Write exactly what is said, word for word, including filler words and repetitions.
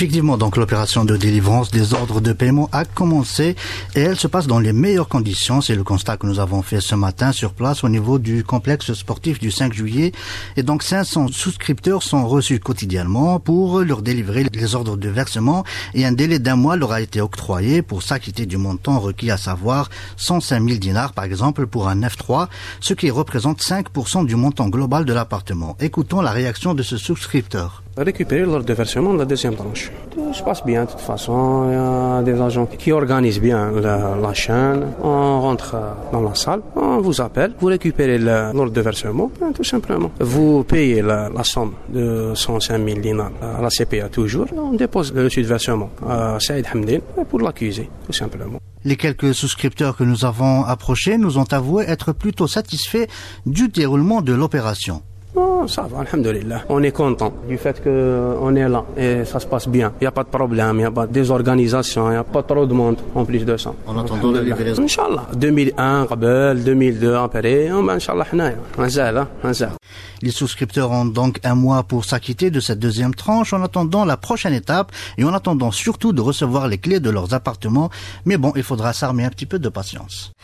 Effectivement, donc l'opération de délivrance des ordres de paiement a commencé et elle se passe dans les meilleures conditions. C'est le constat que nous avons fait ce matin sur place au niveau du complexe sportif du cinq juillet. Et donc cinq cents souscripteurs sont reçus quotidiennement pour leur délivrer les ordres de versement et un délai d'un mois leur a été octroyé pour s'acquitter du montant requis, à savoir cent cinq mille dinars par exemple pour un F trois, ce qui représente cinq pour cent du montant global de l'appartement. Écoutons la réaction de ce souscripteur. Récupérer l'ordre de versement de la deuxième tranche. Tout se passe bien de toute façon. Il y a des agents qui organisent bien la, la chaîne. On rentre dans la salle, on vous appelle, vous récupérez l'ordre de versement, tout simplement. Vous payez la, la somme de cent cinq mille dinars à la C P A toujours. On dépose le reçu de versement à Saïd Hamdin pour l'accuser, tout simplement. Les quelques souscripteurs que nous avons approchés nous ont avoué être plutôt satisfaits du déroulement de l'opération. Oh, ça va, alhamdoulilah. On est content du fait qu'on est là et ça se passe bien. Il n'y a pas de problème, il n'y a pas de désorganisation, il n'y a pas trop de monde en plus de ça. En attendant la livraison. Inch'Allah. deux mille un, Qabel, deux mille deux, après, Inch'Allah, on zèle, on zèle. Les souscripteurs ont donc un mois pour s'acquitter de cette deuxième tranche en attendant la prochaine étape et en attendant surtout de recevoir les clés de leurs appartements. Mais bon, il faudra s'armer un petit peu de patience.